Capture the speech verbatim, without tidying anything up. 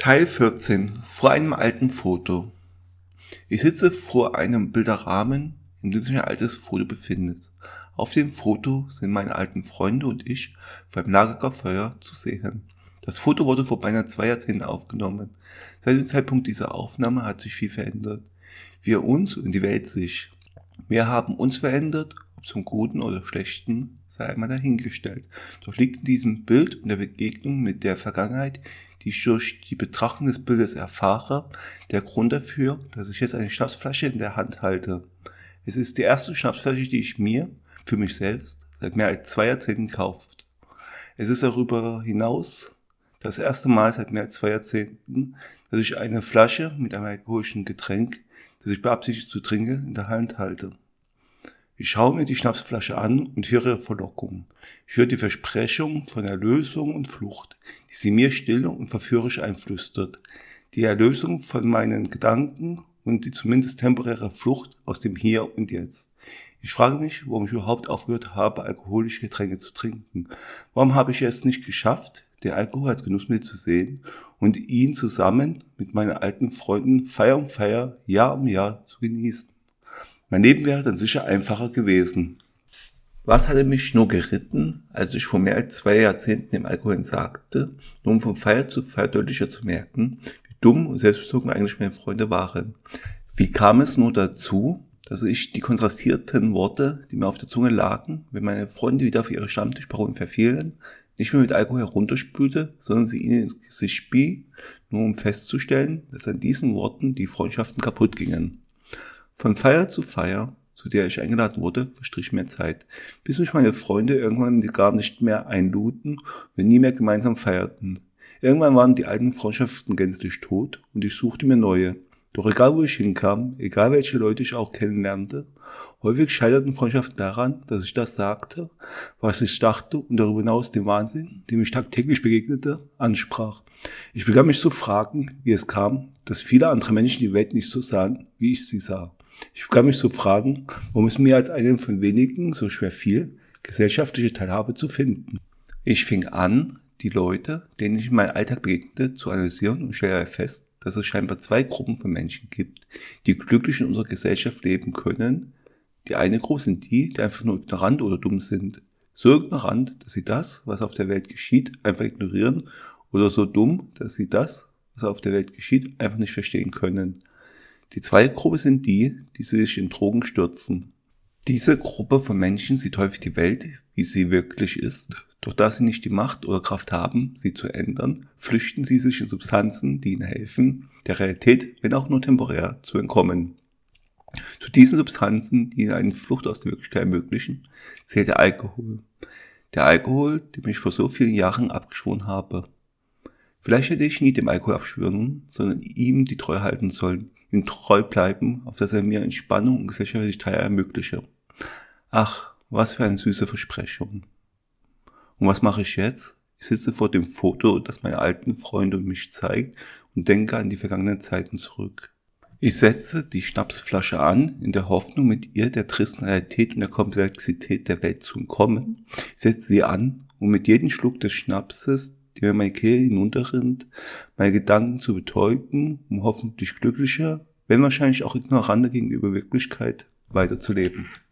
Teil vierzehn. Vor einem alten Foto. Ich sitze vor einem Bilderrahmen, in dem sich ein altes Foto befindet. Auf dem Foto sind meine alten Freunde und ich vor einem Lagerfeuer zu sehen. Das Foto wurde vor beinahe zwei Jahrzehnten aufgenommen. Seit dem Zeitpunkt dieser Aufnahme hat sich viel verändert. Wir uns und die Welt sich. Wir haben uns verändert, ob zum Guten oder Schlechten, sei einmal dahingestellt. Doch liegt in diesem Bild und der Begegnung mit der Vergangenheit, die ich durch die Betrachtung des Bildes erfahre, der Grund dafür, dass ich jetzt eine Schnapsflasche in der Hand halte. Es ist die erste Schnapsflasche, die ich mir, für mich selbst, seit mehr als zwei Jahrzehnten kauft. Es ist darüber hinaus das erste Mal seit mehr als zwei Jahrzehnten, dass ich eine Flasche mit einem alkoholischen Getränk, das ich beabsichtige zu trinken, in der Hand halte. Ich schaue mir die Schnapsflasche an und höre ihre Verlockung. Ich höre die Versprechung von Erlösung und Flucht, die sie mir still und verführerisch einflüstert. Die Erlösung von meinen Gedanken und die zumindest temporäre Flucht aus dem Hier und Jetzt. Ich frage mich, warum ich überhaupt aufgehört habe, alkoholische Getränke zu trinken. Warum habe ich es nicht geschafft, den Alkohol als Genussmittel zu sehen und ihn zusammen mit meinen alten Freunden Feier um Feier, Jahr um Jahr zu genießen? Mein Leben wäre dann sicher einfacher gewesen. Was hatte mich nur geritten, als ich vor mehr als zwei Jahrzehnten dem Alkohol entsagte, nur um von Feier zu Feier deutlicher zu merken, wie dumm und selbstbezogen eigentlich meine Freunde waren. Wie kam es nur dazu, dass ich die kontrastierten Worte, die mir auf der Zunge lagen, wenn meine Freunde wieder auf ihre Stammtischparolen verfielen, nicht mehr mit Alkohol herunterspülte, sondern sie ihnen ins Gesicht spie, nur um festzustellen, dass an diesen Worten die Freundschaften kaputt gingen. Von Feier zu Feier, zu der ich eingeladen wurde, verstrich mehr Zeit, bis mich meine Freunde irgendwann gar nicht mehr einluden und wir nie mehr gemeinsam feierten. Irgendwann waren die alten Freundschaften gänzlich tot und ich suchte mir neue. Doch egal wo ich hinkam, egal welche Leute ich auch kennenlernte, häufig scheiterten Freundschaften daran, dass ich das sagte, was ich dachte und darüber hinaus den Wahnsinn, dem ich tagtäglich begegnete, ansprach. Ich begann mich zu fragen, wie es kam, dass viele andere Menschen die Welt nicht so sahen, wie ich sie sah. Ich begann mich zu fragen, warum es mir als einem von wenigen so schwer fiel, gesellschaftliche Teilhabe zu finden. Ich fing an, die Leute, denen ich in meinem Alltag begegnete, zu analysieren und stellte fest, dass es scheinbar zwei Gruppen von Menschen gibt, die glücklich in unserer Gesellschaft leben können. Die eine Gruppe sind die, die einfach nur ignorant oder dumm sind. So ignorant, dass sie das, was auf der Welt geschieht, einfach ignorieren, oder so dumm, dass sie das, was auf der Welt geschieht, einfach nicht verstehen können. Die zweite Gruppe sind die, die sich in Drogen stürzen. Diese Gruppe von Menschen sieht häufig die Welt, wie sie wirklich ist. Doch da sie nicht die Macht oder Kraft haben, sie zu ändern, flüchten sie sich in Substanzen, die ihnen helfen, der Realität, wenn auch nur temporär, zu entkommen. Zu diesen Substanzen, die ihnen eine Flucht aus der Wirklichkeit ermöglichen, zählt der Alkohol. Der Alkohol, dem ich vor so vielen Jahren abgeschworen habe. Vielleicht hätte ich nie dem Alkohol abschwören, sondern ihm die Treue halten sollen, ihm treu bleiben, auf dass er mir Entspannung und gesellschaftliche Teil ermögliche. Ach, was für eine süße Versprechung. Und was mache ich jetzt? Ich sitze vor dem Foto, das meine alten Freunde und mich zeigt und denke an die vergangenen Zeiten zurück. Ich setze die Schnapsflasche an, in der Hoffnung, mit ihr der tristen Realität und der Komplexität der Welt zu entkommen. Ich setze sie an, um mit jedem Schluck des Schnapses, der mir meine Kehle hinunterrinnt, meine Gedanken zu betäuben, um hoffentlich glücklicher, wenn wahrscheinlich auch ignoranter gegenüber Wirklichkeit, weiterzuleben.